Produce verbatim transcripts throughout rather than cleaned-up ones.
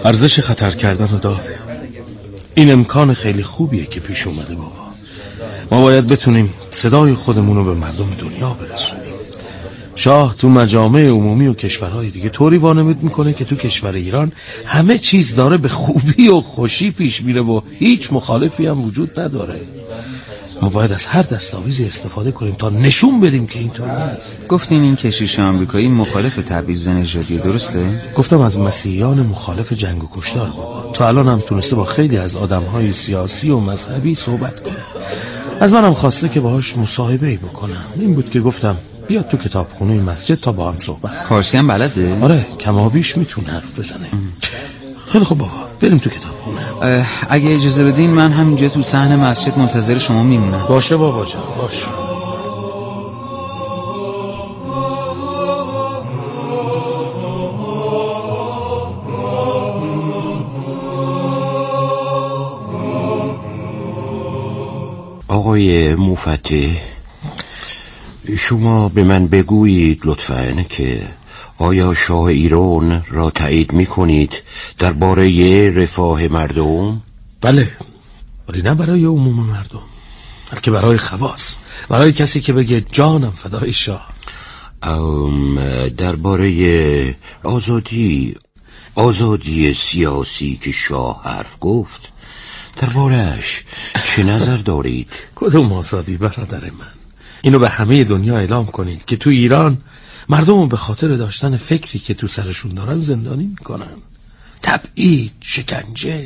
ارزش خطر کردن رو داره. این امکان خیلی خوبیه که پیش اومده بابا. ما باید بتونیم صدای خودمون رو به مردم دنیا برسونیم. شاه تو مجامع عمومی و کشورهای دیگه طوری وانمود میکنه که تو کشور ایران همه چیز داره به خوبی و خوشی پیش میره و هیچ مخالفی هم وجود نداره. ما باید از هر دستاویزی استفاده کنیم تا نشون بدیم که اینطور نیست. گفتین این کشیش آمریکایی مخالف تبعیض نژادی، درسته؟ گفتم از مسیحیان مخالف جنگ و کشتار بابا. تا الان هم تونسته با خیلی از آدمهای سیاسی و مذهبی صحبت کنه. از منم خواسته که باهاش مصاحبه‌ای بکنم. این بود که گفتم بیاد تو کتابخونه مسجد تا با هم صحبت. فارسی هم بلده؟ آره کمابیش میتونه حرف بزنه. خیلی خوب بابا بریم تو کتابخونه. اگه اجازه بدین من همینجا تو صحن مسجد منتظر شما میمونم. باشه بابا جان باشه. آقای مفتح، شما به من بگویید لطفاً که آیا شاه ایران را تایید می‌کنید درباره رفاه مردم؟ بله، ولی نه برای عموم مردم، بلکه برای خواص، برای کسی که بگه جانم فدای شاه. درباره آزادی آزادی سیاسی که شاه حرف گفت درباره‌اش چه نظر دارید؟ کدوم آزادی برادر من؟ اینو به همه دنیا اعلام کنید که تو ایران مردم به خاطر داشتن فکری که تو سرشون دارن زندانی میکنن. تبعید، شکنجه.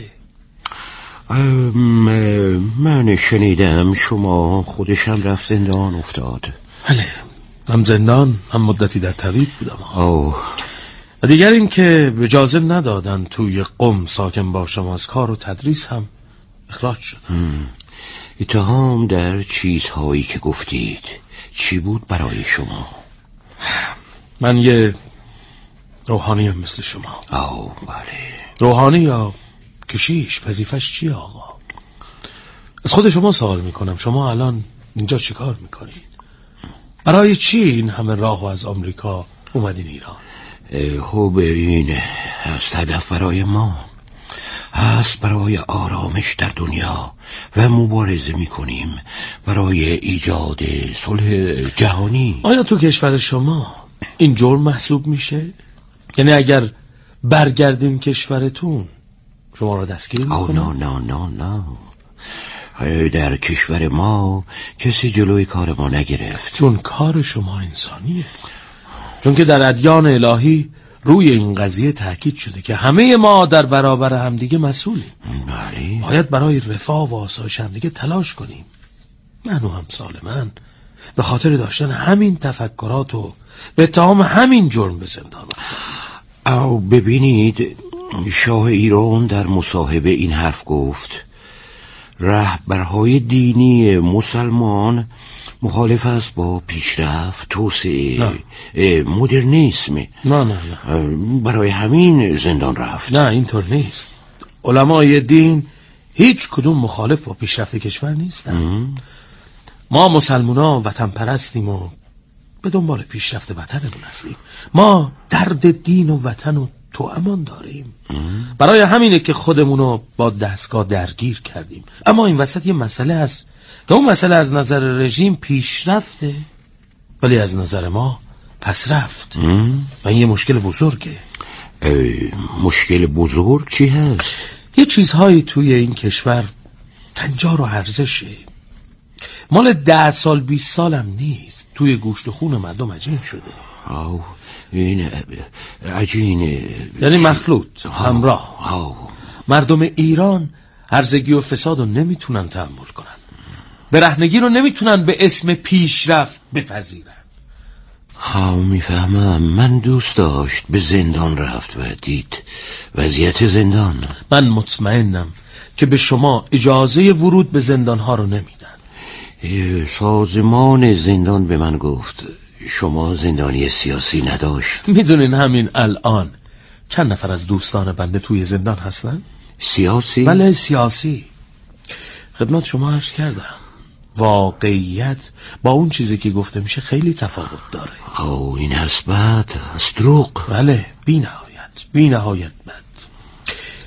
من شنیدم شما خودشم رفت زندان افتاد. بله، هم زندان هم مدتی در تبعید بودم. اوه. و دیگر این که اجازه ندادن توی قم ساکن باشم، از کار و تدریس هم اخراج شدم. اتهام در چیزهایی که گفتید چی بود برای شما؟ من یه روحانی هم مثل شما. آه بله. روحانی یا کشیش وظیفش چیه آقا؟ از خود شما سوال میکنم، شما الان اینجا چی کار میکنید؟ برای چی این همه راه و از آمریکا اومدین ایران؟ خوب این هست هدف برای ما، هست برای آرامش در دنیا و مبارزه میکنیم برای ایجاد صلح جهانی. آیا تو کشور شما این جرم محسوب میشه؟ یعنی اگر برگردین کشورتون شما را دستگیر میکنن؟ آه نه نه نه نه در کشور ما کسی جلوی کار ما نگرفت. چون کار شما انسانیه، چون که در ادیان الهی روی این قضیه تاکید شده که همه ما در برابر همدیگه مسئولیم. بله. باید برای رفاه و آسایش همدیگه تلاش کنیم. من و همسال من به خاطر داشتن همین تفکرات و به اتهام همین جرم به زندان رفتم. او ببینید، شاه ایران در مصاحبه این حرف گفت: رهبرهای دینی مسلمان مخالف است با پیشرفت، توسعه، مدرنیسم. نه نه نه برای همین زندان رفت. نه اینطور نیست. علمای دین هیچ کدوم مخالف با پیشرفت کشور نیستن. ما مسلمونا وطن پرستیم و به دنبال پیشرفت وطنمون هستیم. ما درد دین و وطن و توامان داریم. برای همینه که خودمونو با دستگاه درگیر کردیم. اما این وسط یه مسئله هست که اون مسئله از نظر رژیم پیشرفته، ولی از نظر ما پس رفت. و این یه مشکل بزرگه. مشکل بزرگ چی هست؟ یه چیزهایی توی این کشور تنجار و ارزشه، مال ده سال بیست سالم نیست، توی گوشت و خون مردم عجین شده. آو این عجین یعنی مخلوط همراه. آو. مردم ایران هرزگی و فساد رو نمیتونن تحمل کنن، برهنگی رو نمیتونن به اسم پیشرفت بپذیرن. ها میفهمم. من دوست داشت به زندان رفت و دید وضعیت زندان. من مطمئنم که به شما اجازه ورود به زندان ها رو نمیدن. سازمان زندان به من گفت شما زندانی سیاسی نداشت. میدونین همین الان چند نفر از دوستان بنده توی زندان هستن؟ سیاسی؟ بله سیاسی. خدمت شما عرض کردم واقعیت با اون چیزی که گفته میشه خیلی تفاوت داره. او این هست بد، است دروغ. بله بی نهایت بی نهایت بد.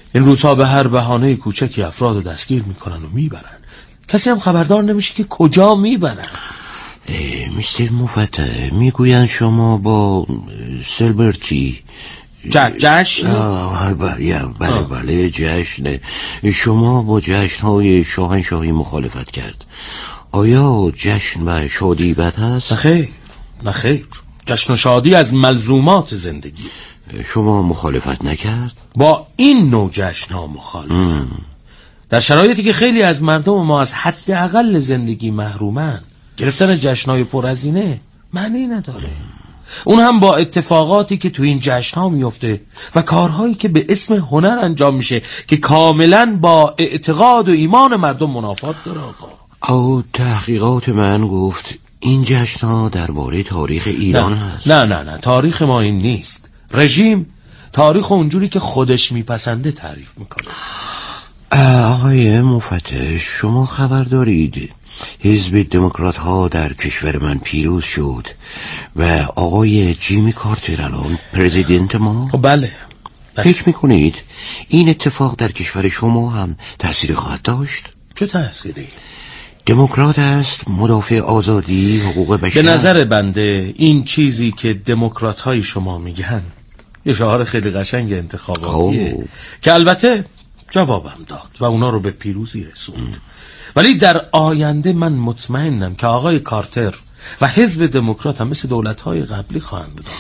این روزها به هر بهانه کوچکی افراد رو دستگیر میکنن و میبرن. کسی هم خبردار نمیشه که کجا میبرن. میستر مفتح، میگوین شما با سلبرتی جشن؟ بله بله بله جشن. شما با جشن های شاهنشاهی مخالفت کرد. آیا جشن و شادی بد هست؟ نخیر نخیر، جشن و شادی از ملزومات زندگی. شما مخالفت نکرد؟ با این نوع جشن ها مخالفم. در شرایطی که خیلی از مردم ما از حد اقل زندگی محرومن، گرفتن جشنهای پرهزینه معنی نداره. اون هم با اتفاقاتی که تو این جشنها میفته و کارهایی که به اسم هنر انجام میشه که کاملا با اعتقاد و ایمان مردم منافات داره. آقا او تحقیقات من گفت این جشنها درباره تاریخ ایران نه. هست. نه نه نه تاریخ ما این نیست. رژیم تاریخ اونجوری که خودش میپسنده تعریف میکنه. آقای مفتح، شما خبر دارید حزب دموکرات ها در کشور من پیروز شد و آقای جیمی کارتر الان پرزیدنت ما؟ بله. فکر میکنید این اتفاق در کشور شما هم تأثیر خواهد داشت؟ چه تأثیری؟ دموکرات است، مدافع آزادی، حقوق بشر. به نظر بنده این چیزی که دموکرات های شما میگن یه شعار خیلی قشنگ انتخاباتیه اوه. که البته جوابم داد و اونا رو به پیروزی رسوند. ولی در آینده من مطمئنم که آقای کارتر و حزب دموکرات هم مثل دولت‌های قبلی خواهند بود.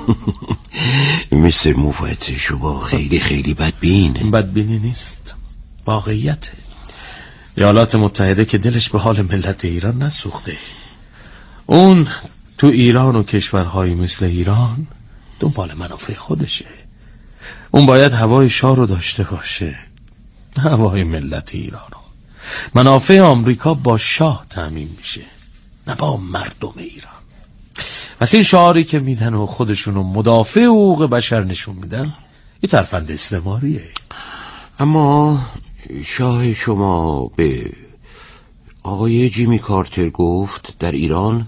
مثل مفتح شما خیلی خیلی بدبین. بدبینی نیست، واقعیته. ایالات متحده که دلش به حال ملت ایران نسوخته، اون تو ایران و کشورهایی مثل ایران دنبال منافع خودشه. اون باید هوای شاه رو داشته باشه، هوای ملت ایران. منافع آمریکا با شاه تامین میشه، نه با مردم ایران. پس این شعاری که میدن و خودشونو مدافع حقوق بشر نشون میدن یه ترفند استعماریه. اما شاه شما به آقای جیمی کارتر گفت در ایران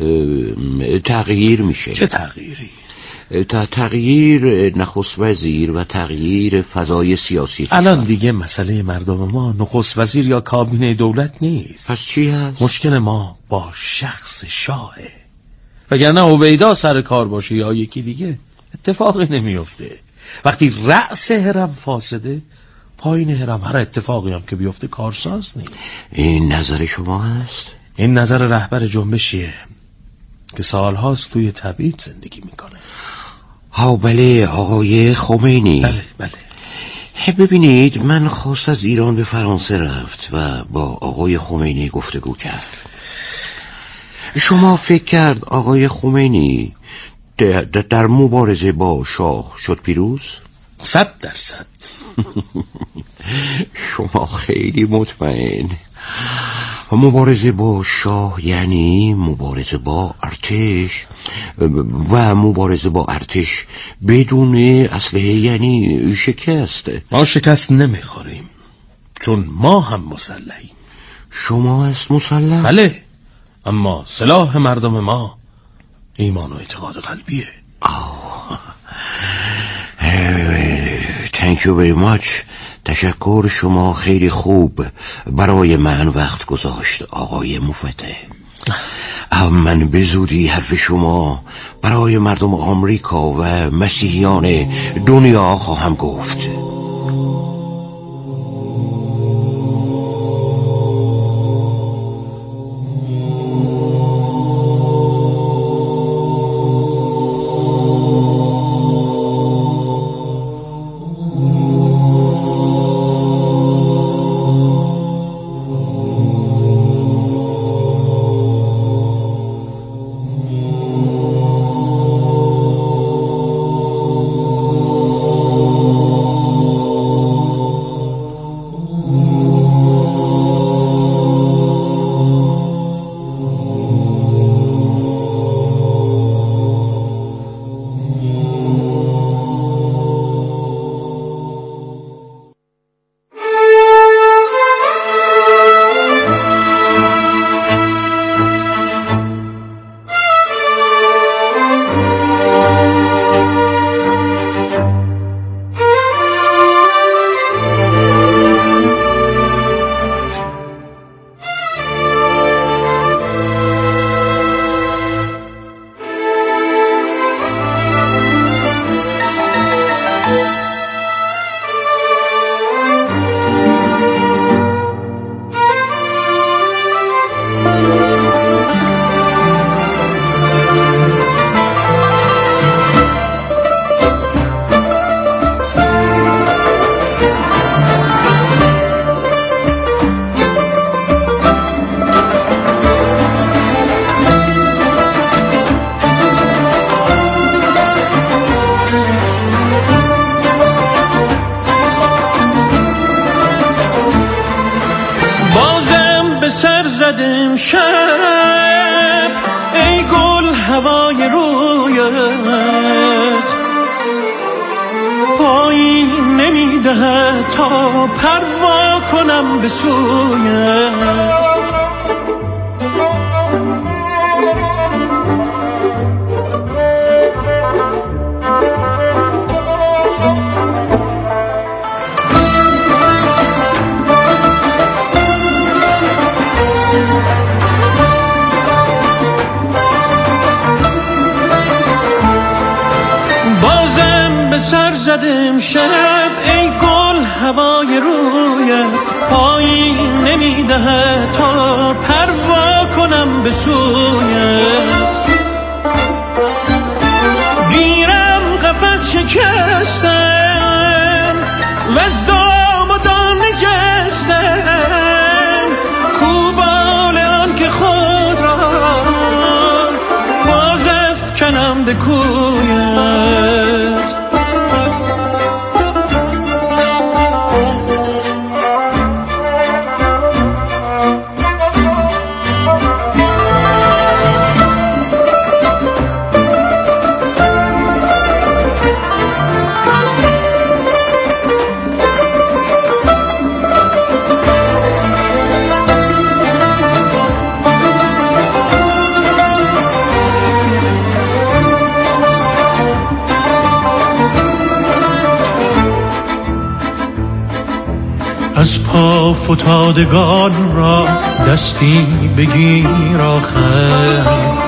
تغییر میشه. چه تغییری؟ تغییر نخست وزیر و تغییر فضای سیاسی. الان دیگه مسئله مردم ما نخست وزیر یا کابینه دولت نیست. پس چی هست؟ مشکل ما با شخص شاهه. وگرنه هویدا سر کار باشه یا یکی دیگه اتفاقی نمیفته. وقتی رأس هرم فاسده، پایین هرم هر اتفاقی هم که بیفته کارساز نیست. این نظر شما هست؟ این نظر رهبر جنبشیه که سالهاست توی تبعید زندگی میکنه. ها بله، آقای خمینی. بله بله. ببینید، من خواست از ایران به فرانسه رفت و با آقای خمینی گفتگو کرد. شما فکر کرد آقای خمینی در مبارزه با شاه شد پیروز؟ صد درصد. شما خیلی مطمئن. مبارزه با شاه یعنی مبارزه با ارتش و مبارزه با ارتش بدون اسلحه یعنی شکست. ما شکست نمیخوریم چون ما هم مسلحیم. شما هست مسلح؟ بله، اما سلاح مردم ما ایمان و اعتقاد قلبیه. Thank you very much. تشکر، شما خیلی خوب برای من وقت گذاشت آقای مفتح. من به زودی حرف شما برای مردم آمریکا و مسیحیان دنیا خواهم گفت. زدم شب ای گل هوای رویت پایین نمیده تا پروا کنم به سویت سر زدم شب ای گل هوای رویت پایین نمیده تا پروا کنم به سویت گیرم قفس شکستم و از دام و دان نجستم کوبال آن که خود را باز افکنم به کویت از پا فتادگان را دستی بگیر آخر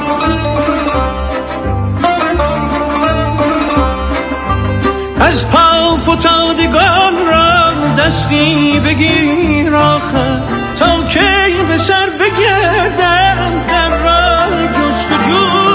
از پا فتادگان را دستی بگیر آخر تا کی به سر بگردم در راه جستجویت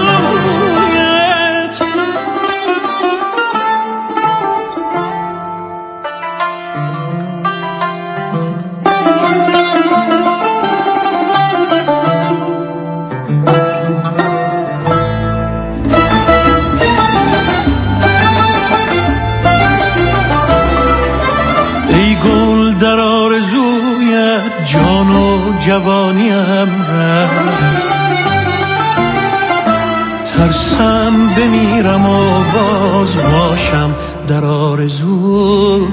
جان و جوانیم رفت ترسم بمیرم و باز باشم در آرزویت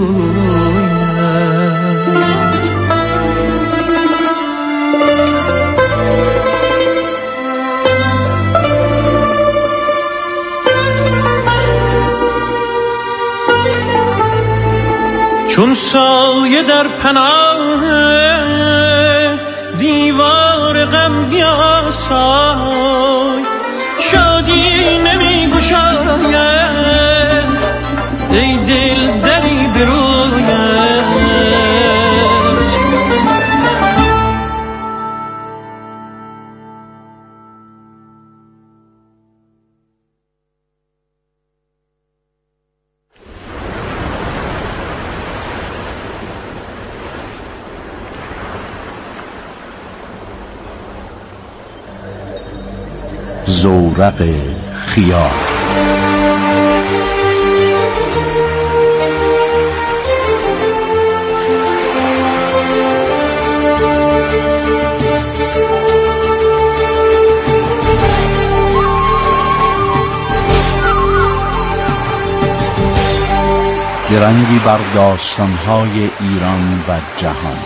چون سایه در پناه دیوار غم بیاسای شادی نمی گشاید ای دل دلی برویت زورق خیال درنگی بر داستان‌های ایران و جهان.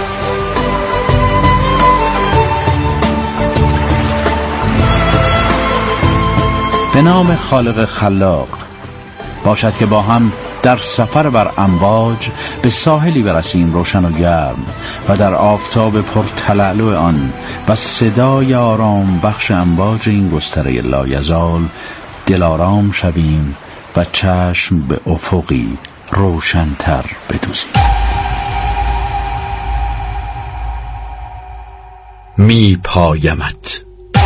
به نام خالق خلاق، باشد که با هم در سفر بر امواج به ساحلی برسیم روشن و گرم و در آفتاب پرتلالو آن و صدای آرام بخش امواج این گستره لایزال دلارام شویم و چشم به افقی روشن‌تر بدوزیم. می پایمت.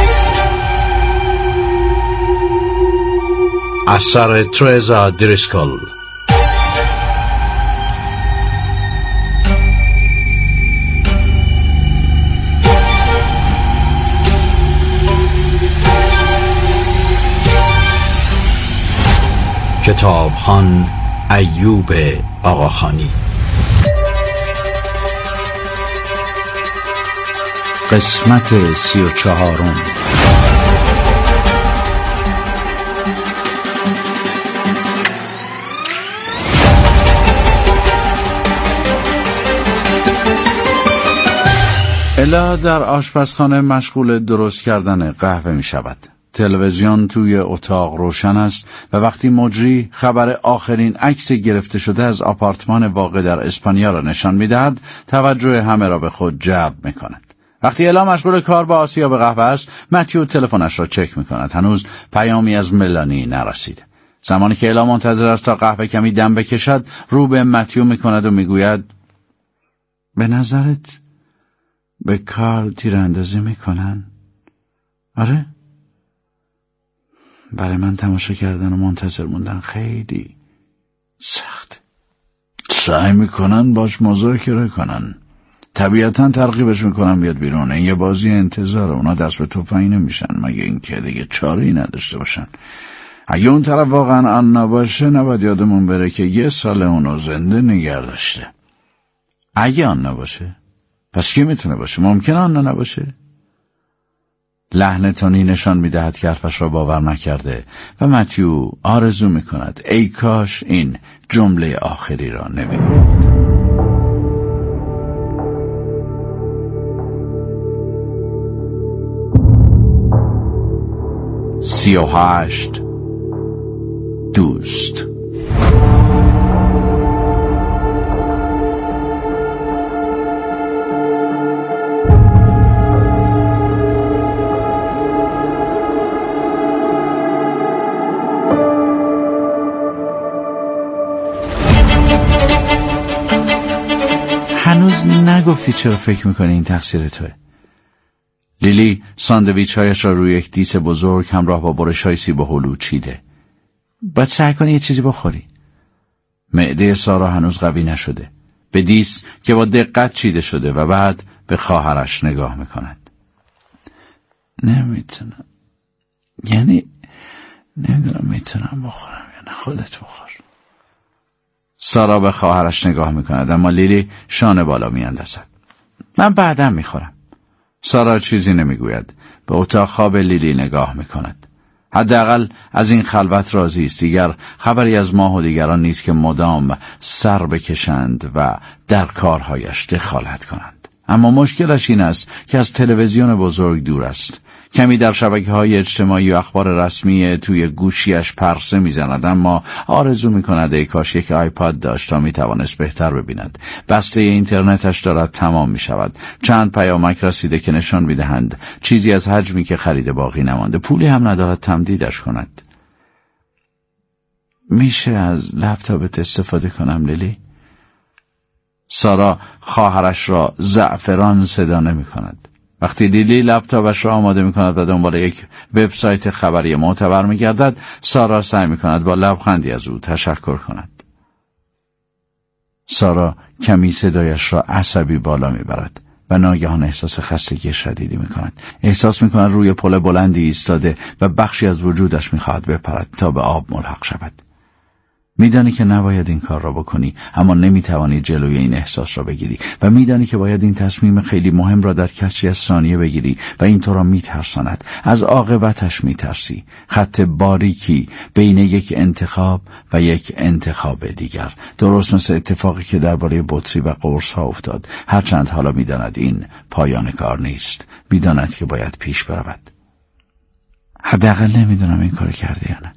اثر ترزا دریسکل. کتابخوان ایوب آقاخانی. قسمت سی و چهارم. الا در آشپزخانه مشغول درست کردن قهوه می شود. تلویزیون توی اتاق روشن است و وقتی مجری خبر آخرین عکس گرفته شده از آپارتمان واقع در اسپانیا را نشان می دهد، توجه همه را به خود جلب می کند. وقتی الا مشغول کار با آسیاب قهوه است، متیو تلفنش را چک می کند. هنوز پیامی از ملانی نرسیده. زمانی که الا منتظر است تا قهوه کمی دم بکشد، رو به متیو می کند و می گوید به نظرت به کارل تیراندازی می کنن؟ آره؟ برای من تماشا کردن و منتظر موندن خیلی سخت. سعی میکنن باش مذاکره کنن. طبیعتا ترغیبش میکنن بیاد بیرون. این یه بازی انتظاره. اونا دست به تفنگ نمیشن مگه اینکه دیگه چاره‌ای نداشته باشن. اگه اون طرف واقعا آنا باشه، نباید یادمون بره که یه سال اونو زنده نگه داشته. اگه آنا باشه، پس کی میتونه باشه؟ ممکنه آنا نباشه؟ لحن تونی نشان میدهد که حرفش را باور نکرده و متیو آرزو میکند ای کاش این جمله آخری را نمیگفت. سی و هشت دوست. هنوز نگفتی چرا فکر میکنی این تقصیر توه؟ لیلی ساندویچ هایش را روی یک دیس بزرگ همراه با برش های سیب و هلو چیده. باید سعی کنی یه چیزی بخوری. معده سارا هنوز قوی نشده. به دیس که با دقت چیده شده و بعد به خواهرش نگاه میکند. نمیتونم. یعنی نمیدونم میتونم بخورم یا نه. خودت بخور. سارا به خواهرش نگاه میکند، اما لیلی شانه بالا میاندازد. من بعدم میخورم. سارا چیزی نمیگوید. به اتاق خواب لیلی نگاه میکند. حداقل از این خلوت راضی است. دیگر خبری از ماه و دیگران نیست که مدام سر بکشند و در کارهایش دخالت کنند. اما مشکلش این است که از تلویزیون بزرگ دور است. کمی در شبکه‌های اجتماعی و اخبار رسمی توی گوشیش پرسه میزند، اما آرزو میکند ای کاش یک آیپاد داشت تا میتوانست بهتر ببیند. بسته اینترنتش دارد تمام میشود. چند پیامک رسیده که نشان میدهند چیزی از حجمی که خریده باقی نمانده. پولی هم ندارد تمدیدش کند. میشه از لپتاپت استفاده کنم لیلی؟ سارا خواهرش را زعفران صدا نمی‌کند. وقتی لیلی لپتاپش را آماده می‌کند و دنبال یک وبسایت خبری معتبر می‌گردد، سارا سعی می‌کند با لبخندی از او تشکر کند. سارا کمی صدایش را عصبی بالا می‌برد و ناگهان احساس خستگی شدیدی می‌کند. احساس می‌کند روی پل بلندی ایستاده و بخشی از وجودش می‌خواهد بپرد تا به آب ملحق شود. میدانی که نباید این کار را بکنی، اما نمیتوانی جلوی این احساس را بگیری و میدانی که باید این تصمیم خیلی مهم را در کسری از ثانیه بگیری و این تو را میترساند. از عاقبتش میترسی. خط باریکی بین یک انتخاب و یک انتخاب دیگر، درست مثل اتفاقی که درباره بطری و قرص ها افتاد. هرچند حالا میداند این پایان کار نیست، میداند که باید پیش برود. حداقل نمیدونم این کار کرده یا نه.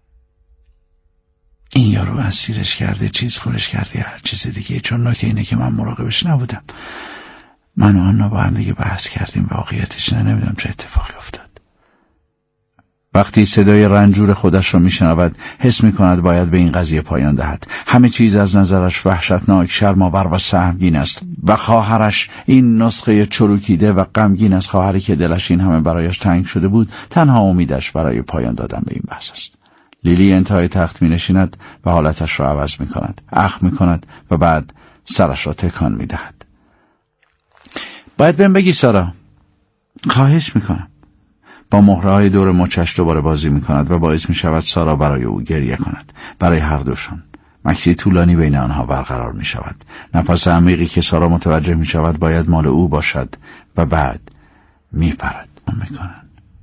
این یارو اسیرش کرده، چیز خورش کرده یا هر چیز دیگه، چون نکته اینه که من مراقبش نبودم. من و آنا با هم دیگه بحث کردیم، واقعیتش نه نمیدونم چه اتفاقی افتاد. وقتی صدای رنجور خودش رو میشنود، حس میکند باید به این قضیه پایان دهد. همه چیز از نظرش وحشتناک، شرم‌آور و سهمگین است و خواهرش، این نسخه چروکیده و غمگین از خواهری که دلش این همه برایش تنگ شده بود، تنها امیدش برای پایان دادن به این بحث است. لیلی انتهای تخت می نشیند و حالتش را عوض می کند. اخم می کند و بعد سرش را تکان می دهد. باید بهم بگی سارا. خواهش می کنم. با مهره های دور مچش دوباره بازی می کند و باعث می شود سارا برای او گریه کند. برای هر دوشان. مکسی طولانی بین آنها برقرار می شود. نفس عمیقی که سارا متوجه می شود باید مال او باشد و بعد میپرد میکنن.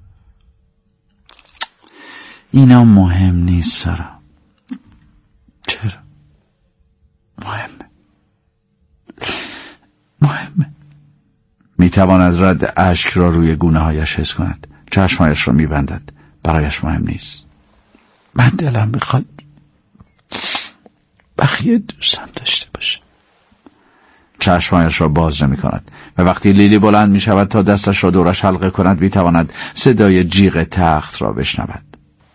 اینا مهم نیست سارا. چرا؟ مهمه مهمه میتواند رد اشک را روی گونه هایش حس کند. چشمهایش را میبندد. برایش مهم نیست. من دلم میخواد بخیه دوستم داشته باشه. چشمهایش را باز نمی کند و وقتی لیلی بلند می شود تا دستش را دورش حلقه کند میتواند صدای جیغ تخت را بشنود.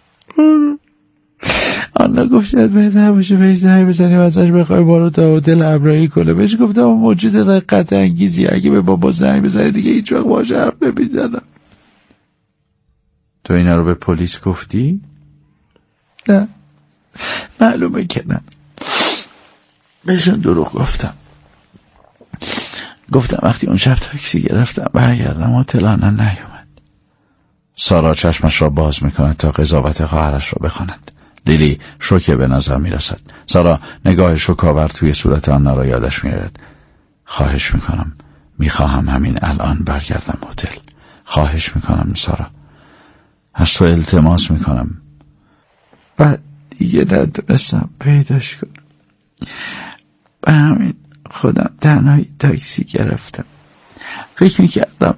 آنا گفت شاید بهتر باشه بهش زنگ بزنیم ازش بخوای بارو تا هتل همراهی کنه. بهش گفتم موجود رقت انگیزی، اگه به بابا زنگ بزنی دیگه هیچ وقت باهاش حرف نمیزنم. تو اینا رو به پلیس گفتی؟ نه معلومه که نه. بهشون دروغ گفتم. گفتم وقتی اون شب تاکسی گرفتم برگردم هتل آنا نیومد. سارا چشمش را باز میکند تا قضاوت خواهرش را بخواند. لیلی شوکه به نظر میرسد. سارا نگاه شوکاور توی صورت آنا را یادش میآید. خواهش میکنم، میخواهم همین الان برگردم هتل. خواهش میکنم سارا، از تو التماس میکنم. بعد دیگه ندونستم پیداش کنم. به همین خودم تنهایی تاکسی گرفتم. فکر میکردم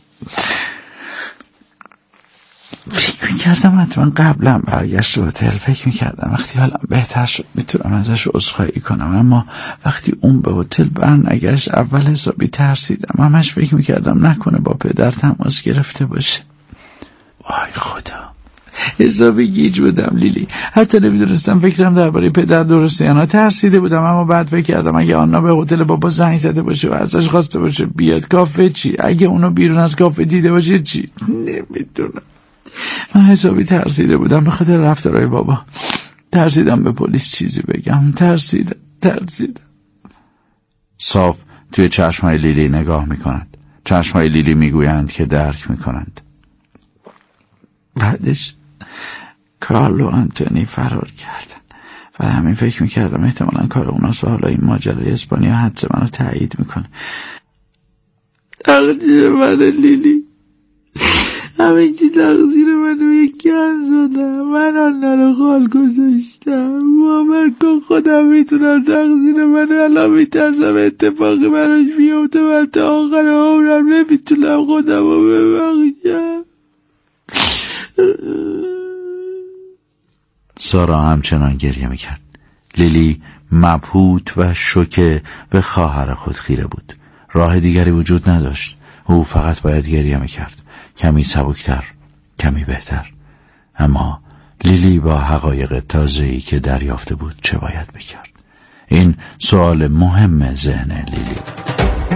فکر میکردم حتما قبلا برگشت هتل. فکر میکردم وقتی حالم بهتر شد میتونم ازش عذرخواهی کنم، اما وقتی اون به هتل برنگشت اول حسابی ترسیدم. همش فکر میکردم نکنه با پدر تماس گرفته باشه. وای خدا، حسابی گیج بودم لیلی. حتی نمیدونستم فکرم درباره پدر درسته یا نه. ترسیده بودم، اما بعد فکر کردم اگه آنا به هتل بابا زنگ زده باشه و ازش خواسته باشه بیاد کافه چی؟ اگه اونو بیرون از کافه دیده باشه چی؟ نمیدونم. من حسابی ترسیده بودم به خاطر رفتارهای بابا. ترسیدم به پلیس چیزی بگم. ترسیدم ترسیدم صاف توی چشمهای لیلی نگاه میکند. چشمهای لیلی میگویند که درک میکنند. بعدش کارلو آنتونی فرار کردن. برای همین فکر میکردم احتمالاً کار اوناست و حالا این ماجرای اسپانیا حدس منو تایید میکنه. تقدیر من لیلی، همه چی تقصیر منو یکی زدم. من آنها رو خال گذاشتم. باور کن خودم میتونم تقصیر منو. الان میترسم اتفاقی براش بیفته و تا آخر عمرم نمیتونم خودم رو ببخشم. سارا همچنان گریه میکرد. لیلی مبهوت و شوکه به خواهر خود خیره بود. راه دیگری وجود نداشت. او فقط باید گریه میکرد. کمی سبکتر، کمی بهتر. اما لیلی با حقایق تازه‌ای که دریافته بود چه باید بکرد؟ این سوال مهم ذهن لیلی بود.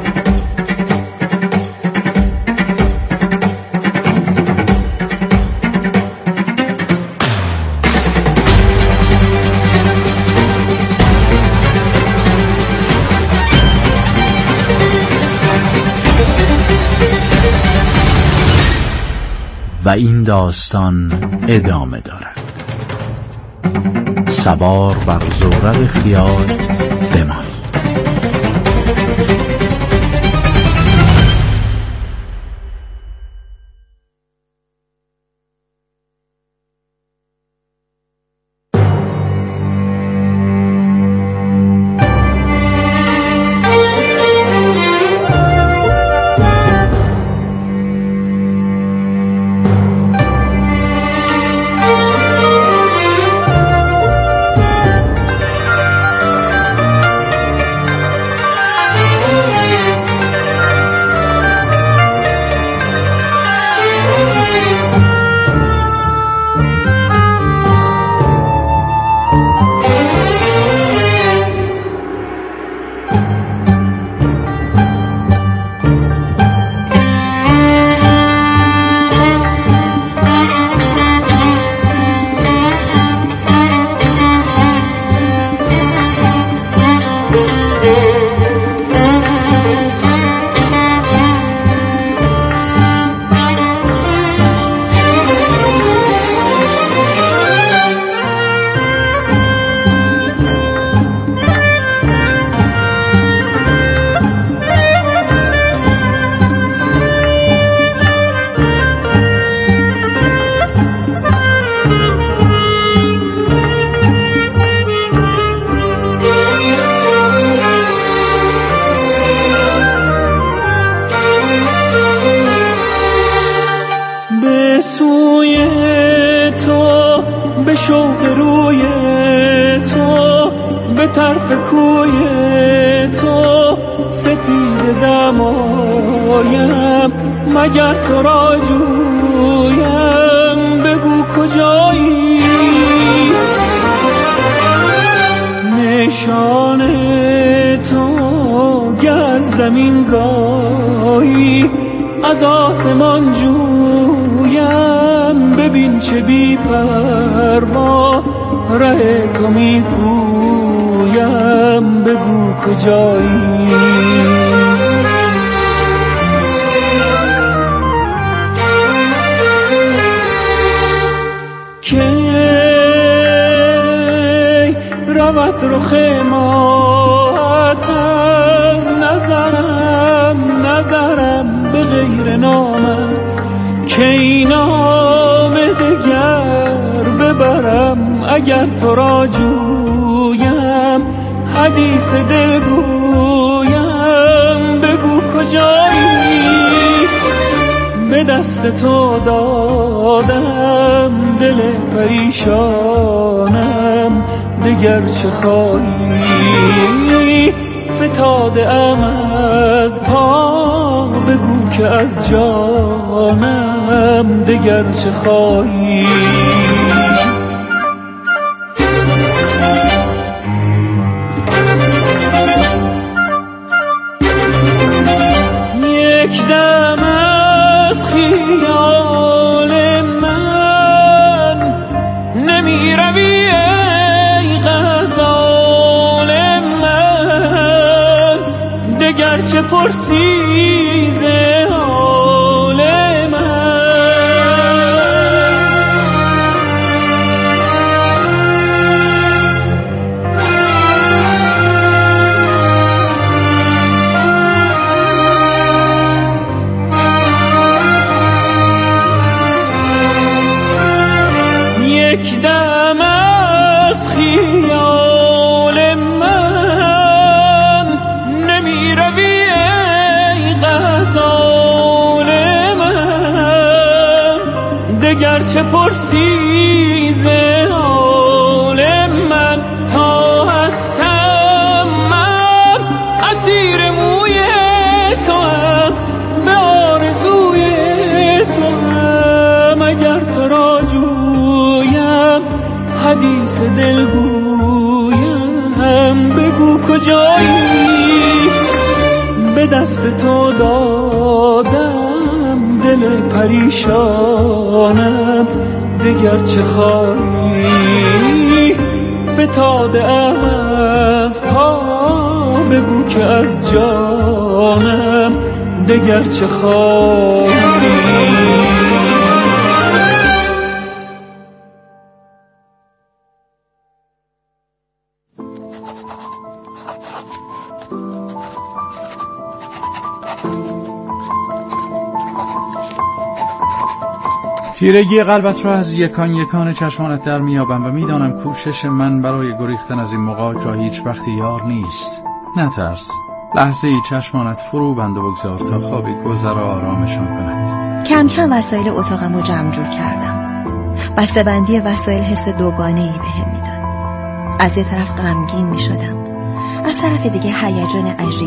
و این داستان ادامه دارد. سوار بر زورق خیال بمانید. اگر تو را جویم بگو کجایی، نشان تو گر زمین گاهی از آسمان جویم، ببین چه بی پروا ره تو می پویم، بگو کجایی. کی رود رخ مات از نظرم، نظرم به غیر نامت، کی نام دگر ببرم اگر تو را جویم، حدیث دل گویم، بگو کجایی. به دست تو دادم دل پریشانم، دگر چه خواهی؟ فتاده ام از پا، بگو که از جانم دگر چه خواهی؟ یک دم از خیال من نمی روی ای غزال من، دگر چه پرسی ز حال من؟ یک دم از خیال من نمی روی ای غزال من، دگر چه پرسی ز حال من؟ تا هستم من اسیر موی تو هم، به آرزوی تو هم، اگر تو را جویم حدیث دل گویم، بگو کجایی. به دست تو دادم دل پریشانم، دگر چه خواهی؟ فتاده ام از پا، بگو که از جانم دگر چه خواهی؟ تیرگی قلبت را از یکان یکان چشمانت در میابم و میدانم کوشش من برای گریختن از این مغاک را هیچ وقتی یار نیست. نترس، لحظه ای چشمانت فرو بند و بگذار تا خوابی گذرا آرامشان کند. کم کم وسایل اتاقم رو جمع جور کردم. بسته‌بندی وسایل حس دوگانه ای بهم میداد. از یه طرف غمگین میشدم، از طرف دیگه هیجان عجیب